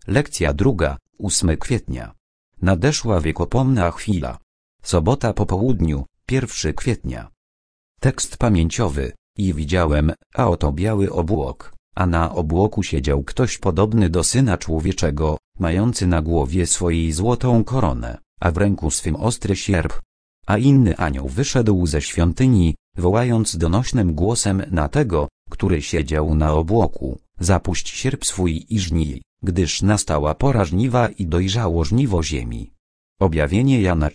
Lekcja druga, 8 kwietnia. Nadeszła wiekopomna chwila. Sobota po południu, 1 kwietnia. Tekst pamięciowy. I widziałem, a oto biały obłok, a na obłoku siedział ktoś podobny do Syna Człowieczego, mający na głowie swojej złotą koronę, a w ręku swym ostry sierp. A inny anioł wyszedł ze świątyni, wołając donośnym głosem na tego, który siedział na obłoku: zapuść sierp swój i żnij, gdyż nastała pora żniwa i dojrzało żniwo ziemi. Objawienie Jana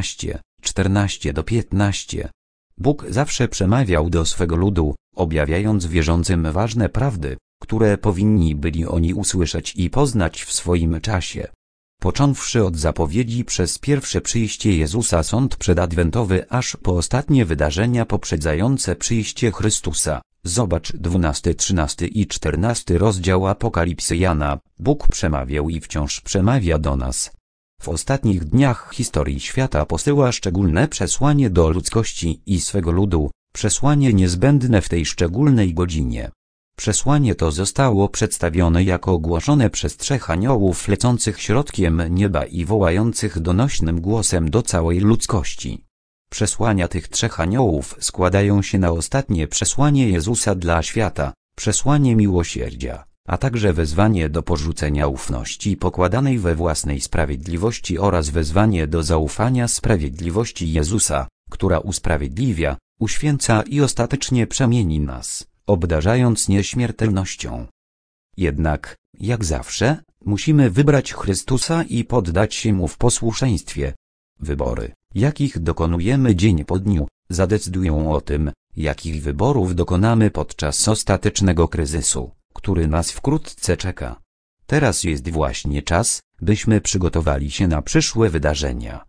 14:14-15. Bóg zawsze przemawiał do swego ludu, objawiając wierzącym ważne prawdy, które powinni byli oni usłyszeć i poznać w swoim czasie. Począwszy od zapowiedzi przez pierwsze przyjście Jezusa, sąd przedadwentowy, aż po ostatnie wydarzenia poprzedzające przyjście Chrystusa. Zobacz 12, 13 i 14 rozdział Apokalipsy Jana. Bóg przemawiał i wciąż przemawia do nas. W ostatnich dniach historii świata posyła szczególne przesłanie do ludzkości i swego ludu, przesłanie niezbędne w tej szczególnej godzinie. Przesłanie to zostało przedstawione jako głoszone przez 3 aniołów lecących środkiem nieba i wołających donośnym głosem do całej ludzkości. Przesłania tych 3 aniołów składają się na ostatnie przesłanie Jezusa dla świata, przesłanie miłosierdzia, a także wezwanie do porzucenia ufności pokładanej we własnej sprawiedliwości oraz wezwanie do zaufania sprawiedliwości Jezusa, która usprawiedliwia, uświęca i ostatecznie przemieni nas, obdarzając nieśmiertelnością. Jednak, jak zawsze, musimy wybrać Chrystusa i poddać się Mu w posłuszeństwie. Wybory, jakich dokonujemy dzień po dniu, zadecydują o tym, jakich wyborów dokonamy podczas ostatecznego kryzysu, który nas wkrótce czeka. Teraz jest właśnie czas, byśmy przygotowali się na przyszłe wydarzenia.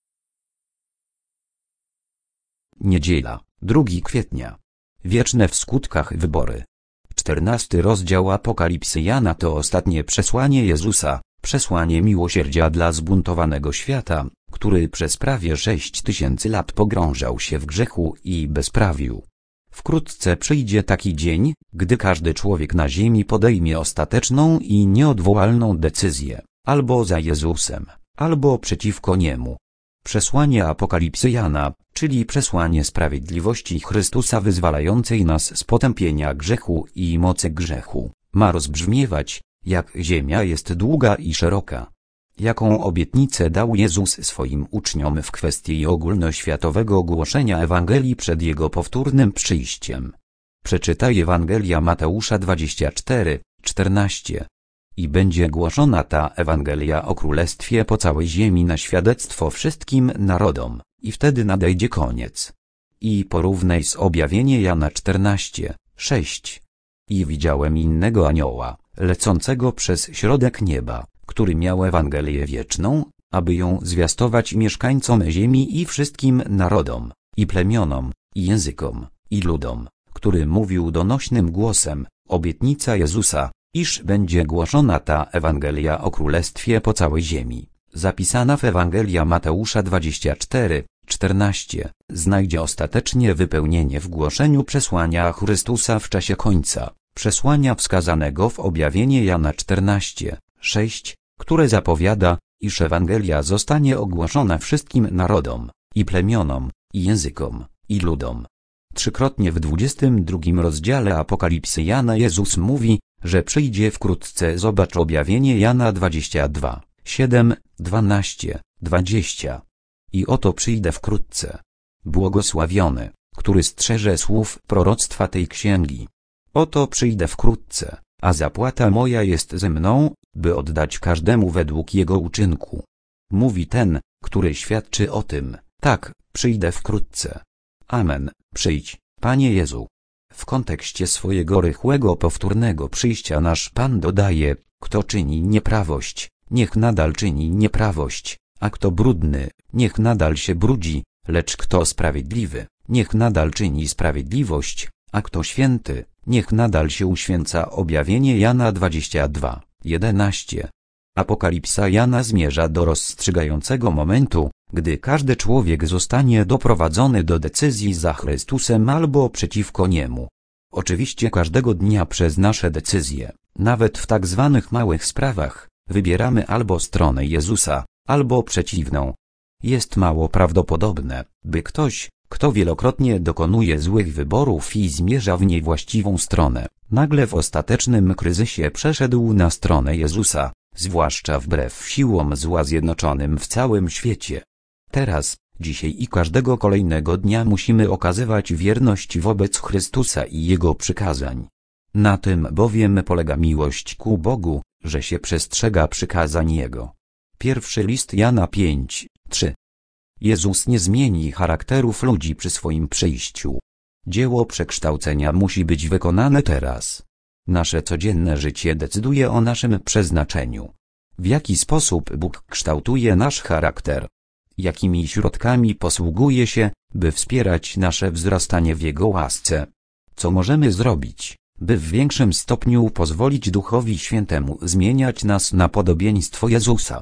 Niedziela, 2 kwietnia. Wieczne w skutkach wybory. 14 rozdział Apokalipsy Jana to ostatnie przesłanie Jezusa, przesłanie miłosierdzia dla zbuntowanego świata, który przez prawie 6000 lat pogrążał się w grzechu i bezprawiu. Wkrótce przyjdzie taki dzień, gdy każdy człowiek na ziemi podejmie ostateczną i nieodwołalną decyzję, albo za Jezusem, albo przeciwko Niemu. Przesłanie Apokalipsy Jana, czyli przesłanie sprawiedliwości Chrystusa wyzwalającej nas z potępienia grzechu i mocy grzechu, ma rozbrzmiewać: jak ziemia jest długa i szeroka. Jaką obietnicę dał Jezus swoim uczniom w kwestii ogólnoświatowego głoszenia Ewangelii przed Jego powtórnym przyjściem. Przeczytaj Ewangelia Mateusza 24:14. I będzie głoszona ta Ewangelia o Królestwie po całej ziemi na świadectwo wszystkim narodom, i wtedy nadejdzie koniec. I porównaj z objawienie Jana 14:6. I widziałem innego anioła, lecącego przez środek nieba, który miał Ewangelię wieczną, aby ją zwiastować mieszkańcom ziemi i wszystkim narodom, i plemionom, i językom, i ludom, który mówił donośnym głosem: obietnica Jezusa, iż będzie głoszona ta Ewangelia o Królestwie po całej ziemi, zapisana w Ewangelia Mateusza 24:14, znajdzie ostatecznie wypełnienie w głoszeniu przesłania Chrystusa w czasie końca, przesłania wskazanego w objawienie Jana 14:6, które zapowiada, iż Ewangelia zostanie ogłoszona wszystkim narodom, i plemionom, i językom, i ludom. Trzykrotnie w 22 rozdziale Apokalipsy Jana Jezus mówi, że przyjdzie wkrótce. Zobacz objawienie Jana 22:7, 12, 20. I oto przyjdę wkrótce. Błogosławiony, który strzeże słów proroctwa tej księgi. Oto przyjdę wkrótce, a zapłata moja jest ze mną, by oddać każdemu według jego uczynku. Mówi ten, który świadczy o tym: tak, przyjdę wkrótce. Amen. Przyjdź, Panie Jezu. W kontekście swojego rychłego powtórnego przyjścia nasz Pan dodaje: kto czyni nieprawość, niech nadal czyni nieprawość, a kto brudny, niech nadal się brudzi, lecz kto sprawiedliwy, niech nadal czyni sprawiedliwość, a kto święty, niech nadal się uświęca. Objawienie Jana 22:11. Apokalipsa Jana zmierza do rozstrzygającego momentu, gdy każdy człowiek zostanie doprowadzony do decyzji za Chrystusem albo przeciwko Niemu. Oczywiście każdego dnia przez nasze decyzje, nawet w tak zwanych małych sprawach, Wybieramy albo stronę Jezusa, albo przeciwną. Jest mało prawdopodobne, by ktoś, kto wielokrotnie dokonuje złych wyborów i zmierza w niewłaściwą stronę, nagle w ostatecznym kryzysie przeszedł na stronę Jezusa, zwłaszcza wbrew siłom zła zjednoczonym w całym świecie. Teraz, dzisiaj i każdego kolejnego dnia musimy okazywać wierność wobec Chrystusa i Jego przykazań. Na tym bowiem polega miłość ku Bogu, że się przestrzega przykazań Jego. Pierwszy list Jana 5:3. Jezus nie zmieni charakterów ludzi przy swoim przyjściu. Dzieło przekształcenia musi być wykonane teraz. Nasze codzienne życie decyduje o naszym przeznaczeniu. W jaki sposób Bóg kształtuje nasz charakter? Jakimi środkami posługuje się, by wspierać nasze wzrastanie w Jego łasce? Co możemy zrobić, by w większym stopniu pozwolić Duchowi Świętemu zmieniać nas na podobieństwo Jezusa?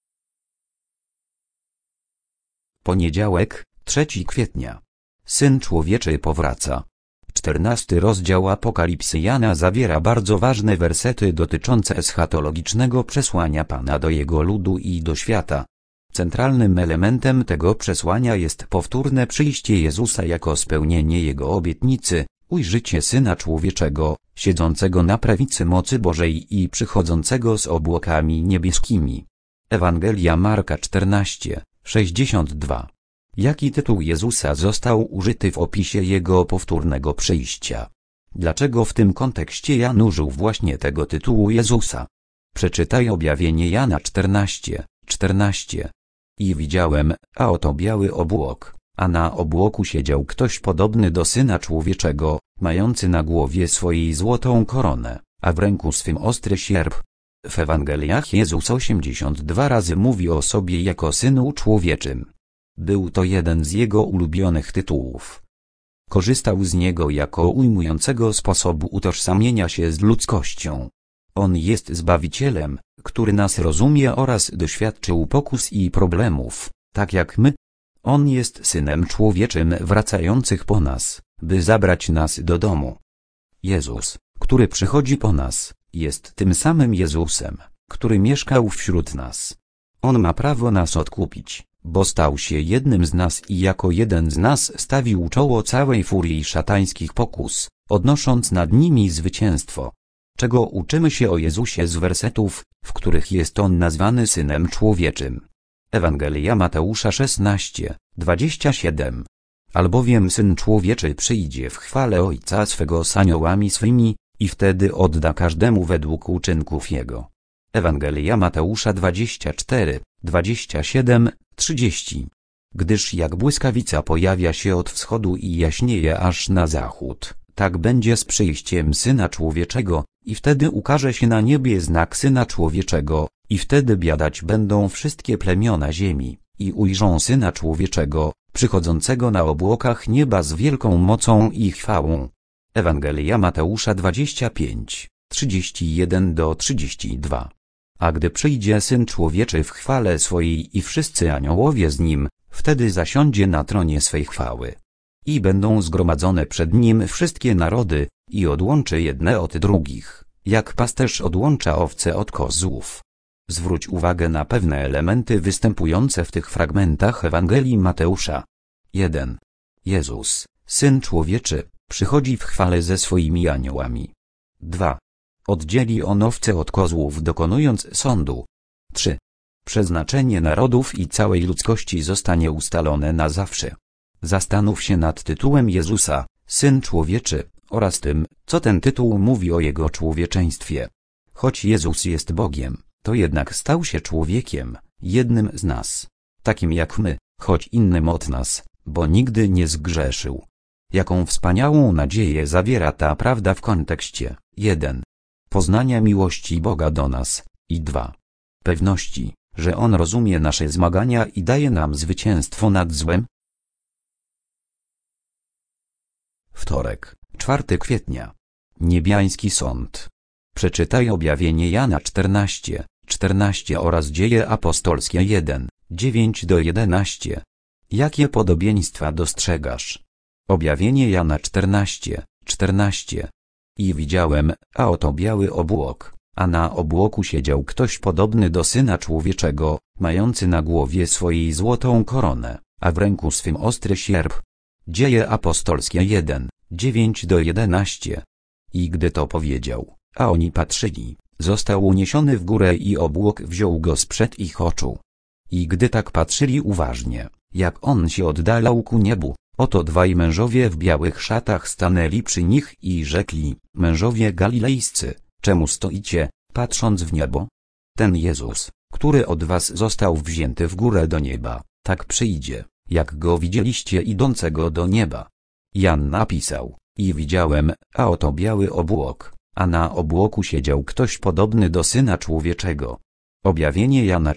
Poniedziałek, 3 kwietnia. Syn Człowieczy powraca. 14 rozdział Apokalipsy Jana zawiera bardzo ważne wersety dotyczące eschatologicznego przesłania Pana do Jego ludu i do świata. Centralnym elementem tego przesłania jest powtórne przyjście Jezusa jako spełnienie Jego obietnicy, ujrzycie Syna Człowieczego, siedzącego na prawicy mocy Bożej i przychodzącego z obłokami niebieskimi. Ewangelia Marka 14:62. Jaki tytuł Jezusa został użyty w opisie Jego powtórnego przyjścia? Dlaczego w tym kontekście Jan użył właśnie tego tytułu Jezusa? Przeczytaj objawienie Jana 14:14. I widziałem, a oto biały obłok, a na obłoku siedział ktoś podobny do Syna Człowieczego, mający na głowie swojej złotą koronę, a w ręku swym ostry sierp. W Ewangeliach Jezus 82 razy mówi o sobie jako Synu Człowieczym. Był to jeden z Jego ulubionych tytułów. Korzystał z niego jako ujmującego sposobu utożsamienia się z ludzkością. On jest Zbawicielem, który nas rozumie oraz doświadczył pokus i problemów, tak jak my. On jest Synem Człowieczym wracających po nas, by zabrać nas do domu. Jezus, który przychodzi po nas, jest tym samym Jezusem, który mieszkał wśród nas. On ma prawo nas odkupić, bo stał się jednym z nas i jako jeden z nas stawił czoło całej furii szatańskich pokus, odnosząc nad nimi zwycięstwo. Czego uczymy się o Jezusie z wersetów, w których jest On nazwany Synem Człowieczym? Ewangelia Mateusza 16:27. Albowiem Syn Człowieczy przyjdzie w chwale Ojca swego z aniołami swymi, i wtedy odda każdemu według uczynków Jego. Ewangelia Mateusza 24:27-30. Gdyż jak błyskawica pojawia się od wschodu i jaśnieje aż na zachód, tak będzie z przyjściem Syna Człowieczego, i wtedy ukaże się na niebie znak Syna Człowieczego, i wtedy biadać będą wszystkie plemiona ziemi, i ujrzą Syna Człowieczego, przychodzącego na obłokach nieba z wielką mocą i chwałą. Ewangelia Mateusza 25:31-32. A gdy przyjdzie Syn Człowieczy w chwale swojej i wszyscy aniołowie z Nim, wtedy zasiądzie na tronie swej chwały. I będą zgromadzone przed Nim wszystkie narody, i odłączy jedne od drugich, jak pasterz odłącza owce od kozłów. Zwróć uwagę na pewne elementy występujące w tych fragmentach Ewangelii Mateusza. 1. Jezus, Syn Człowieczy, przychodzi w chwale ze swoimi aniołami. 2. Oddzieli On owce od kozłów, dokonując sądu. 3. Przeznaczenie narodów i całej ludzkości zostanie ustalone na zawsze. Zastanów się nad tytułem Jezusa, Syn Człowieczy, oraz tym, co ten tytuł mówi o Jego człowieczeństwie. Choć Jezus jest Bogiem, to jednak stał się człowiekiem, jednym z nas. Takim jak my, choć innym od nas, bo nigdy nie zgrzeszył. Jaką wspaniałą nadzieję zawiera ta prawda w kontekście 1. Poznania miłości Boga do nas, i 2. Pewności, że On rozumie nasze zmagania i daje nam zwycięstwo nad złem. Wtorek, 4 kwietnia. Niebiański sąd. Przeczytaj objawienie Jana 14:14 oraz Dzieje apostolskie 1:9-11. Jakie podobieństwa dostrzegasz? Objawienie Jana 14:14. I widziałem, a oto biały obłok, a na obłoku siedział ktoś podobny do Syna Człowieczego, mający na głowie swojej złotą koronę, a w ręku swym ostry sierp. Dzieje apostolskie 1, 9–11. I gdy to powiedział, a oni patrzyli, został uniesiony w górę i obłok wziął go sprzed ich oczu. I gdy tak patrzyli uważnie, jak on się oddalał ku niebu, oto dwaj mężowie w białych szatach stanęli przy nich i rzekli: mężowie galilejscy, czemu stoicie, patrząc w niebo? Ten Jezus, który od was został wzięty w górę do nieba, tak przyjdzie, jak go widzieliście idącego do nieba. Jan napisał: i widziałem, a oto biały obłok, a na obłoku siedział ktoś podobny do Syna Człowieczego. Objawienie Jana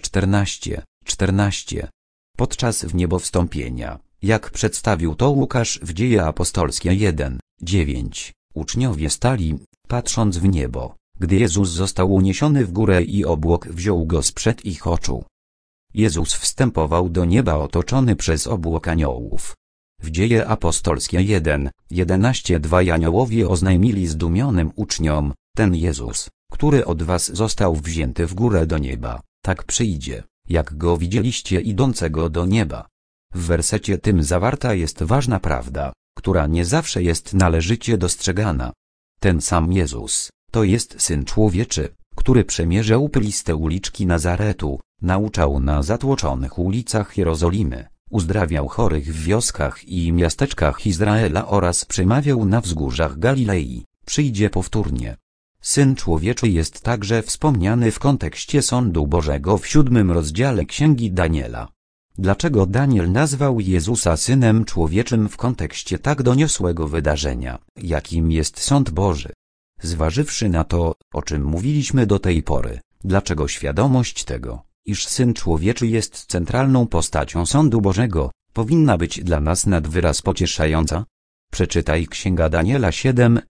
14:14. Podczas wniebowstąpienia, jak przedstawił to Łukasz w Dzieje apostolskie 1:9, uczniowie stali, patrząc w niebo, gdy Jezus został uniesiony w górę i obłok wziął go sprzed ich oczu. Jezus wstępował do nieba otoczony przez obłok aniołów. W Dzieje apostolskie 1:11 dwaj aniołowie oznajmili zdumionym uczniom: ten Jezus, który od was został wzięty w górę do nieba, tak przyjdzie, jak go widzieliście idącego do nieba. W wersecie tym zawarta jest ważna prawda, która nie zawsze jest należycie dostrzegana. Ten sam Jezus, to jest Syn Człowieczy, który przemierzał pyliste uliczki Nazaretu, nauczał na zatłoczonych ulicach Jerozolimy, uzdrawiał chorych w wioskach i miasteczkach Izraela oraz przemawiał na wzgórzach Galilei, przyjdzie powtórnie. Syn Człowieczy jest także wspomniany w kontekście sądu Bożego w 7 rozdziale Księgi Daniela. Dlaczego Daniel nazwał Jezusa Synem Człowieczym w kontekście tak doniosłego wydarzenia, jakim jest sąd Boży? Zważywszy na to, o czym mówiliśmy do tej pory, dlaczego świadomość tego, iż Syn Człowieczy jest centralną postacią sądu Bożego, powinna być dla nas nad wyraz pocieszająca? Przeczytaj Księga Daniela 7,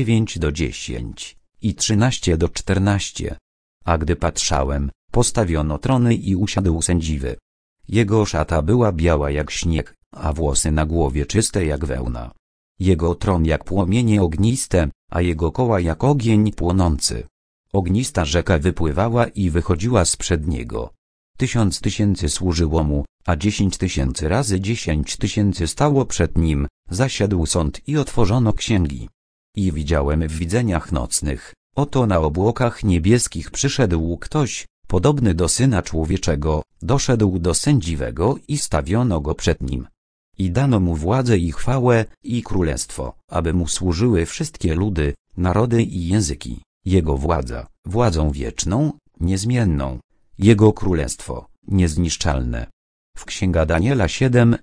9–10 i 13–14. A gdy patrzałem, postawiono trony i usiadł sędziwy. Jego szata była biała jak śnieg, a włosy na głowie czyste jak wełna. Jego tron jak płomienie ogniste, a jego koła jak ogień płonący. Ognista rzeka wypływała i wychodziła sprzed niego. 1000 tysięcy służyło mu, a 10 000 razy 10 000 stało przed nim, zasiadł sąd i otworzono księgi. I widziałem w widzeniach nocnych, oto na obłokach niebieskich przyszedł ktoś, podobny do Syna Człowieczego, doszedł do sędziwego i stawiono go przed nim. I dano mu władzę i chwałę, i królestwo, aby mu służyły wszystkie ludy, narody i języki. Jego władza, władzą wieczną, niezmienną. Jego królestwo, niezniszczalne. W Księga Daniela 7,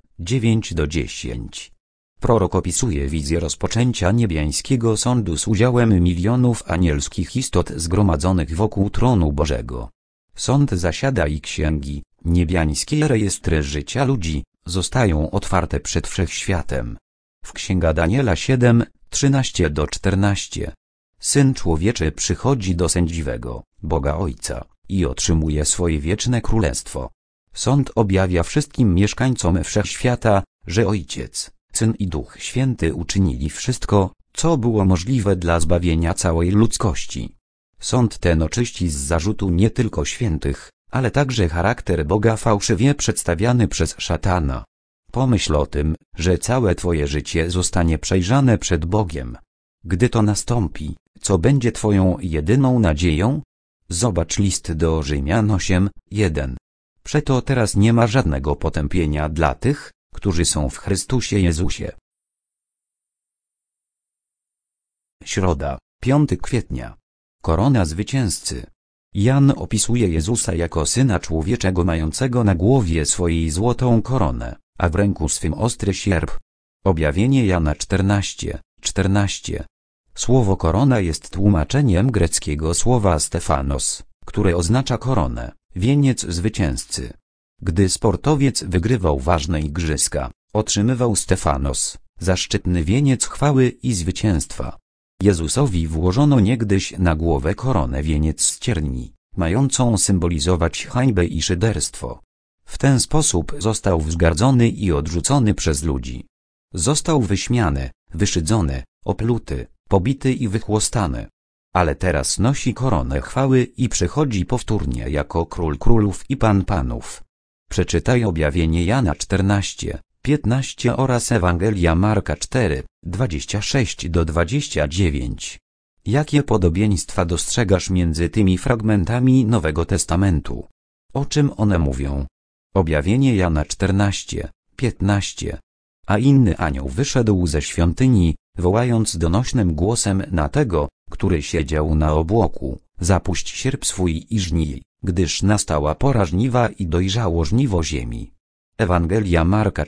9–10. Prorok opisuje wizję rozpoczęcia niebiańskiego sądu z udziałem milionów anielskich istot zgromadzonych wokół tronu Bożego. Sąd zasiada i księgi, niebiańskie rejestry życia ludzi, zostają otwarte przed wszechświatem. W Księga Daniela 7, 13–14. Syn Człowieczy przychodzi do sędziwego, Boga Ojca, i otrzymuje swoje wieczne królestwo. Sąd objawia wszystkim mieszkańcom wszechświata, że Ojciec, Syn i Duch Święty uczynili wszystko, co było możliwe dla zbawienia całej ludzkości. Sąd ten oczyści z zarzutu nie tylko świętych, ale także charakter Boga fałszywie przedstawiany przez szatana. Pomyśl o tym, że całe twoje życie zostanie przejrzane przed Bogiem. Gdy to nastąpi, co będzie twoją jedyną nadzieją? Zobacz list do Rzymian 8, 1. Przeto teraz nie ma żadnego potępienia dla tych, którzy są w Chrystusie Jezusie. Środa, 5 kwietnia. Korona zwycięzcy. Jan opisuje Jezusa jako Syna Człowieczego mającego na głowie swojej złotą koronę, a w ręku swym ostry sierp. Objawienie Jana 14:14. Słowo korona jest tłumaczeniem greckiego słowa Stefanos, które oznacza koronę, wieniec zwycięzcy. Gdy sportowiec wygrywał ważne igrzyska, otrzymywał Stefanos, zaszczytny wieniec chwały i zwycięstwa. Jezusowi włożono niegdyś na głowę koronę wieniec z cierni, mającą symbolizować hańbę i szyderstwo. W ten sposób został wzgardzony i odrzucony przez ludzi. Został wyśmiany, wyszydzony, opluty, pobity i wychłostany. Ale teraz nosi koronę chwały i przychodzi powtórnie jako Król Królów i Pan Panów. Przeczytaj objawienie Jana 14:15 oraz Ewangelia Marka 4:26-29. Jakie podobieństwa dostrzegasz między tymi fragmentami Nowego Testamentu? O czym one mówią? Objawienie Jana 14:15. A inny anioł wyszedł ze świątyni, wołając donośnym głosem na tego, który siedział na obłoku: zapuść sierp swój i żnij, gdyż nastała pora żniwa i dojrzało żniwo ziemi. Ewangelia Marka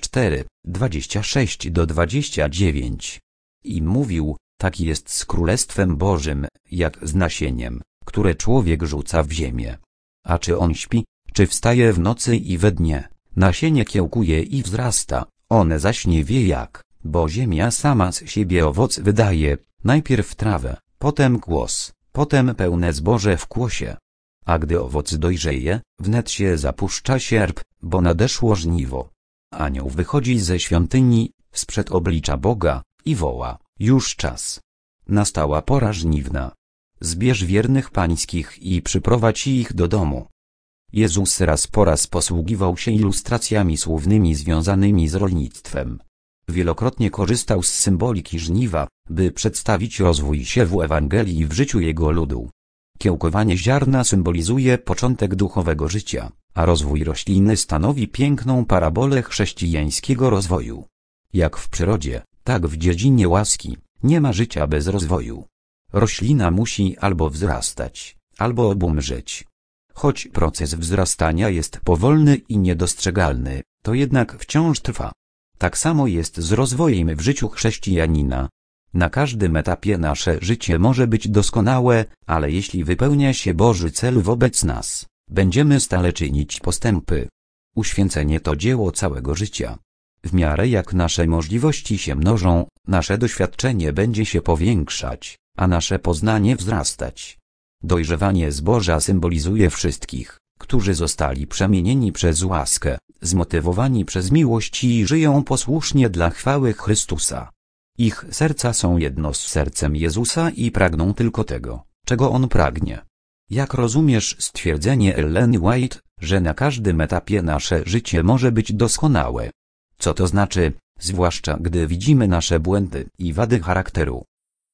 4:26-29. I mówił: tak jest z Królestwem Bożym, jak z nasieniem, które człowiek rzuca w ziemię. A czy on śpi, czy wstaje w nocy i we dnie, nasienie kiełkuje i wzrasta, one zaś nie wie jak, bo ziemia sama z siebie owoc wydaje, najpierw trawę, potem kłos, potem pełne zboże w kłosie. A gdy owoc dojrzeje, wnet się zapuszcza sierp, bo nadeszło żniwo. Anioł wychodzi ze świątyni, sprzed oblicza Boga, i woła: już czas. Nastała pora żniwna. Zbierz wiernych pańskich i przyprowadź ich do domu. Jezus raz po raz posługiwał się ilustracjami słownymi związanymi z rolnictwem. Wielokrotnie korzystał z symboliki żniwa, by przedstawić rozwój siewu Ewangelii w życiu jego ludu. Kiełkowanie ziarna symbolizuje początek duchowego życia, a rozwój rośliny stanowi piękną parabolę chrześcijańskiego rozwoju. Jak w przyrodzie, tak w dziedzinie łaski, nie ma życia bez rozwoju. Roślina musi albo wzrastać, albo obumrzeć. Choć proces wzrastania jest powolny i niedostrzegalny, to jednak wciąż trwa. Tak samo jest z rozwojem w życiu chrześcijanina. Na każdym etapie nasze życie może być doskonałe, ale jeśli wypełnia się Boży cel wobec nas, będziemy stale czynić postępy. Uświęcenie to dzieło całego życia. W miarę jak nasze możliwości się mnożą, nasze doświadczenie będzie się powiększać, a nasze poznanie wzrastać. Dojrzewanie zboża symbolizuje wszystkich, którzy zostali przemienieni przez łaskę, zmotywowani przez miłość i żyją posłusznie dla chwały Chrystusa. Ich serca są jedno z sercem Jezusa i pragną tylko tego, czego On pragnie. Jak rozumiesz stwierdzenie Ellen White, że na każdym etapie nasze życie może być doskonałe? Co to znaczy, zwłaszcza gdy widzimy nasze błędy i wady charakteru?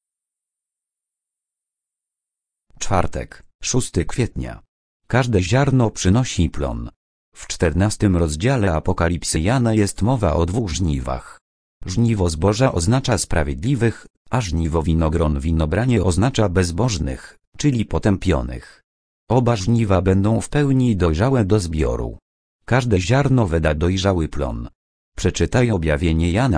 Czwartek, 6 kwietnia. Każde ziarno przynosi plon. W 14 rozdziale Apokalipsy Jana jest mowa o dwóch żniwach. Żniwo zboża oznacza sprawiedliwych, a żniwo winogron winobranie oznacza bezbożnych, czyli potępionych. Oba żniwa będą w pełni dojrzałe do zbioru. Każde ziarno wyda dojrzały plon. Przeczytaj objawienie Jana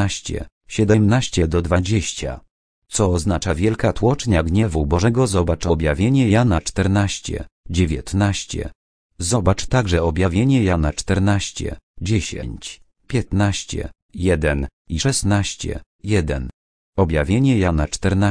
14:17-20. Co oznacza wielka tłocznia gniewu Bożego? Zobacz objawienie Jana 14:19. Zobacz także objawienie Jana 14:10, 15, 1 i 16:1. Objawienie Jana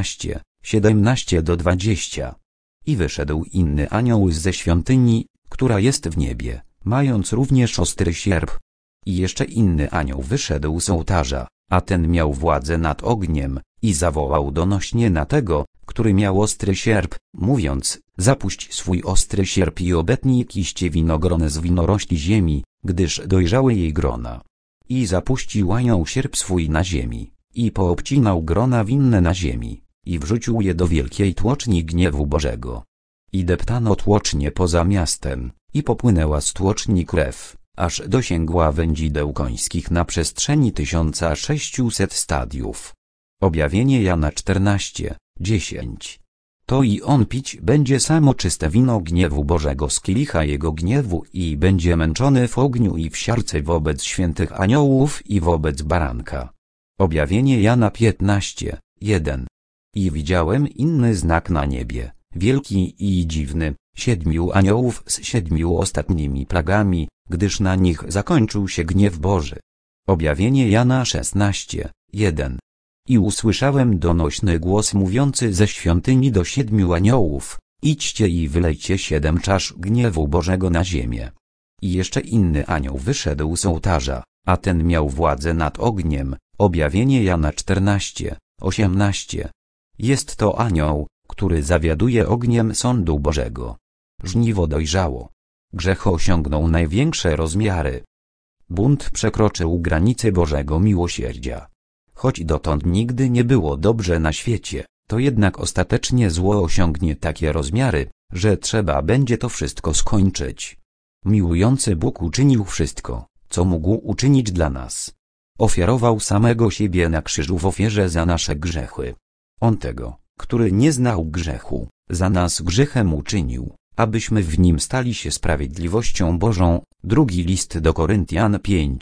14:17-20. I wyszedł inny anioł ze świątyni, która jest w niebie, mając również ostry sierp. I jeszcze inny anioł wyszedł z ołtarza, a ten miał władzę nad ogniem, i zawołał donośnie na tego, który miał ostry sierp, mówiąc: zapuść swój ostry sierp i obetnij kiście winogrone z winorośli ziemi, gdyż dojrzały jej grona. I zapuścił anioł sierp swój na ziemi, i poobcinał grona winne na ziemi, i wrzucił je do wielkiej tłoczni gniewu Bożego. I deptano tłocznię poza miastem, i popłynęła z tłoczni krew, aż dosięgła wędzideł końskich na przestrzeni 1600 stadiów. Objawienie Jana 14:10. To i on pić będzie samo czyste wino gniewu Bożego z kielicha jego gniewu i będzie męczony w ogniu i w siarce wobec świętych aniołów i wobec baranka. Objawienie Jana 15:1. I widziałem inny znak na niebie, wielki i dziwny, 7 aniołów z 7 ostatnimi plagami, gdyż na nich zakończył się gniew Boży. Objawienie Jana 16:1. I usłyszałem donośny głos mówiący ze świątyni do 7 aniołów: idźcie i wylejcie 7 czasz gniewu Bożego na ziemię. I jeszcze inny anioł wyszedł z ołtarza, a ten miał władzę nad ogniem. Objawienie Jana 14:18. Jest to anioł, który zawiaduje ogniem sądu Bożego. Żniwo dojrzało. Grzech osiągnął największe rozmiary. Bunt przekroczył granice Bożego miłosierdzia. Choć dotąd nigdy nie było dobrze na świecie, to jednak ostatecznie zło osiągnie takie rozmiary, że trzeba będzie to wszystko skończyć. Miłujący Bóg uczynił wszystko, co mógł uczynić dla nas. Ofiarował samego siebie na krzyżu w ofierze za nasze grzechy. On tego, który nie znał grzechu, za nas grzechem uczynił, abyśmy w nim stali się sprawiedliwością Bożą. Drugi list do Koryntian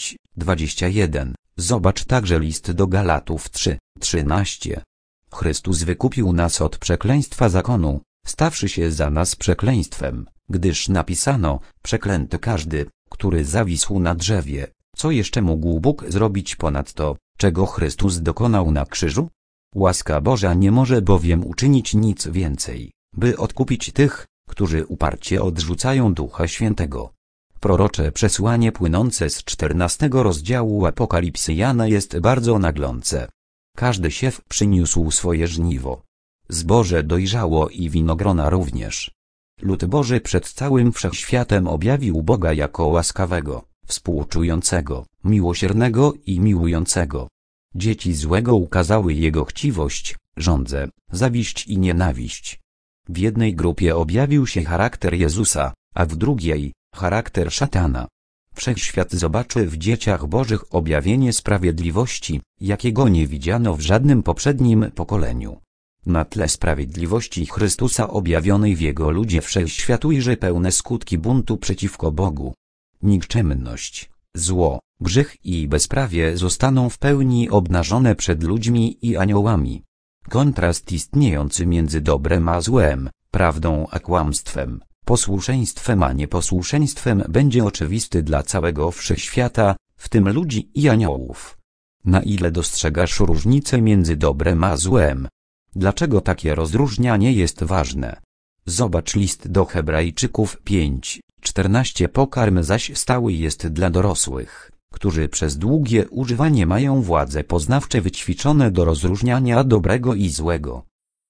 5:21. Zobacz także list do Galatów 3:13. Chrystus wykupił nas od przekleństwa zakonu, stawszy się za nas przekleństwem, gdyż napisano: przeklęty każdy, który zawisł na drzewie. Co jeszcze mógł Bóg zrobić ponad to, czego Chrystus dokonał na krzyżu? Łaska Boża nie może bowiem uczynić nic więcej, by odkupić tych, którzy uparcie odrzucają Ducha Świętego. Prorocze przesłanie płynące z 14 rozdziału Apokalipsy Jana jest bardzo naglące. Każdy siew przyniósł swoje żniwo. Zboże dojrzało i winogrona również. Lud Boży przed całym wszechświatem objawił Boga jako łaskawego, współczującego, miłosiernego i miłującego. Dzieci złego ukazały jego chciwość, żądzę, zawiść i nienawiść. W jednej grupie objawił się charakter Jezusa, a w drugiej charakter szatana. Wszechświat zobaczy w dzieciach Bożych objawienie sprawiedliwości, jakiego nie widziano w żadnym poprzednim pokoleniu. Na tle sprawiedliwości Chrystusa objawionej w Jego ludzie wszechświat ujrzy pełne skutki buntu przeciwko Bogu. Nikczemność, zło, grzech i bezprawie zostaną w pełni obnażone przed ludźmi i aniołami. Kontrast istniejący między dobrem a złem, prawdą a kłamstwem, posłuszeństwem a nieposłuszeństwem będzie oczywisty dla całego wszechświata, w tym ludzi i aniołów. Na ile dostrzegasz różnicę między dobrem a złem? Dlaczego takie rozróżnianie jest ważne? Zobacz list do Hebrajczyków 5:14. Pokarm zaś stały jest dla dorosłych, którzy przez długie używanie mają władze poznawcze wyćwiczone do rozróżniania dobrego i złego.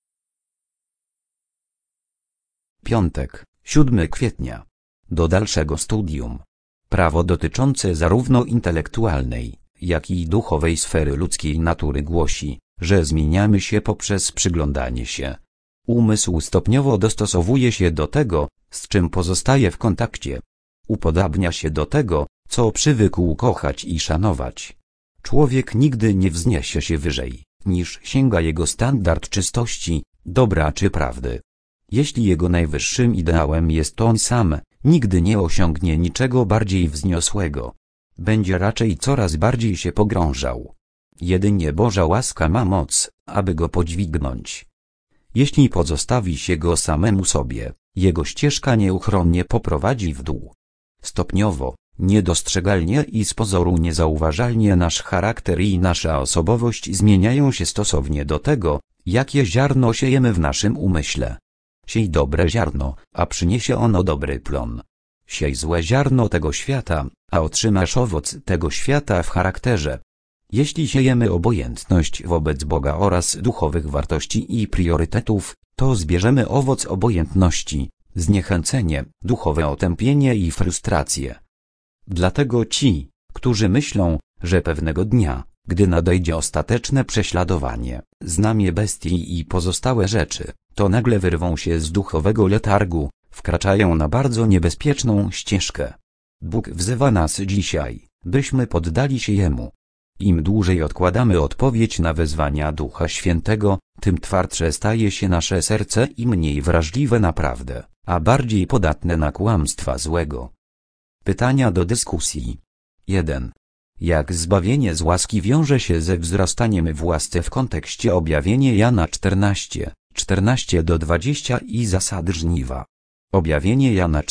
Piątek, 7 kwietnia. Do dalszego studium. Prawo dotyczące zarówno intelektualnej, jak i duchowej sfery ludzkiej natury głosi, że zmieniamy się poprzez przyglądanie się. Umysł stopniowo dostosowuje się do tego, z czym pozostaje w kontakcie. Upodabnia się do tego, co przywykł kochać i szanować. Człowiek nigdy nie wzniesie się wyżej, niż sięga jego standard czystości, dobra czy prawdy. Jeśli jego najwyższym ideałem jest on sam, nigdy nie osiągnie niczego bardziej wzniosłego. Będzie raczej coraz bardziej się pogrążał. Jedynie Boża łaska ma moc, aby go podźwignąć. Jeśli pozostawi się go samemu sobie, jego ścieżka nieuchronnie poprowadzi w dół. Stopniowo, niedostrzegalnie i z pozoru niezauważalnie nasz charakter i nasza osobowość zmieniają się stosownie do tego, jakie ziarno siejemy w naszym umyśle. Siej dobre ziarno, a przyniesie ono dobry plon. Siej złe ziarno tego świata, a otrzymasz owoc tego świata w charakterze. Jeśli siejemy obojętność wobec Boga oraz duchowych wartości i priorytetów, to zbierzemy owoc obojętności, zniechęcenie, duchowe otępienie i frustrację. Dlatego ci, którzy myślą, że pewnego dnia, gdy nadejdzie ostateczne prześladowanie, znamie bestii i pozostałe rzeczy, to nagle wyrwą się z duchowego letargu, wkraczają na bardzo niebezpieczną ścieżkę. Bóg wzywa nas dzisiaj, byśmy poddali się Jemu. Im dłużej odkładamy odpowiedź na wezwania Ducha Świętego, tym twardsze staje się nasze serce i mniej wrażliwe na prawdę, a bardziej podatne na kłamstwa złego. Pytania do dyskusji. 1. Jak zbawienie z łaski wiąże się ze wzrastaniem w łasce w kontekście objawienia Jana 14:14-20 i zasady żniwa? Objawienie Jana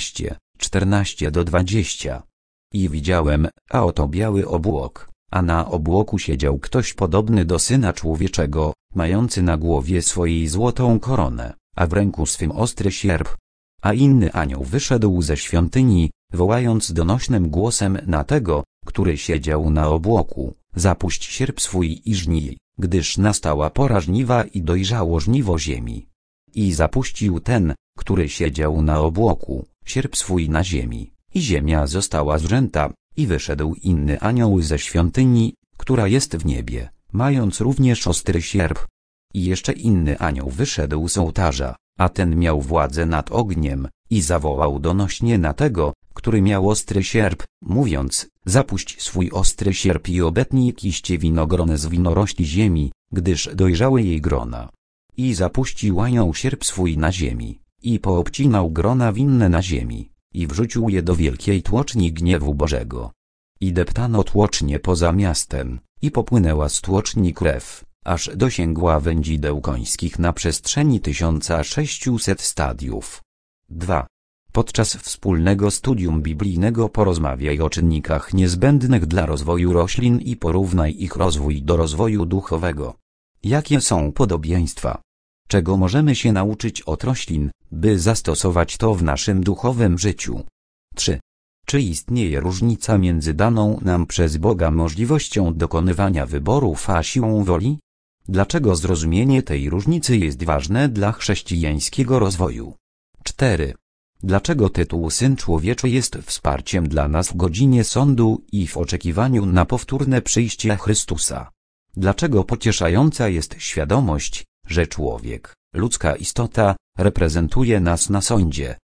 14:14-20. I widziałem, a oto biały obłok, a na obłoku siedział ktoś podobny do Syna Człowieczego, mający na głowie swojej złotą koronę, a w ręku swym ostry sierp. A inny anioł wyszedł ze świątyni, wołając donośnym głosem na tego, który siedział na obłoku: zapuść sierp swój i żnij, gdyż nastała pora żniwa i dojrzało żniwo ziemi. I zapuścił ten, który siedział na obłoku, sierp swój na ziemi, i ziemia została zrzęta, i wyszedł inny anioł ze świątyni, która jest w niebie, mając również ostry sierp. I jeszcze inny anioł wyszedł z ołtarza, a ten miał władzę nad ogniem, i zawołał donośnie na tego, który miał ostry sierp, mówiąc: zapuść swój ostry sierp i obetnij kiście winogrone z winorośli ziemi, gdyż dojrzały jej grona. I zapuścił anioł sierp swój na ziemi, i poobcinał grona winne na ziemi, i wrzucił je do wielkiej tłoczni gniewu Bożego. I deptano tłocznie poza miastem, i popłynęła z tłoczni krew, aż dosięgła wędzideł końskich na przestrzeni 1600 stadiów. 2. Podczas wspólnego studium biblijnego porozmawiaj o czynnikach niezbędnych dla rozwoju roślin i porównaj ich rozwój do rozwoju duchowego. Jakie są podobieństwa? Czego możemy się nauczyć od roślin, by zastosować to w naszym duchowym życiu? 3. Czy istnieje różnica między daną nam przez Boga możliwością dokonywania wyborów a siłą woli? Dlaczego zrozumienie tej różnicy jest ważne dla chrześcijańskiego rozwoju? 4. Dlaczego tytuł Syn Człowieczy jest wsparciem dla nas w godzinie sądu i w oczekiwaniu na powtórne przyjście Chrystusa? Dlaczego pocieszająca jest świadomość, że człowiek, ludzka istota, reprezentuje nas na sądzie?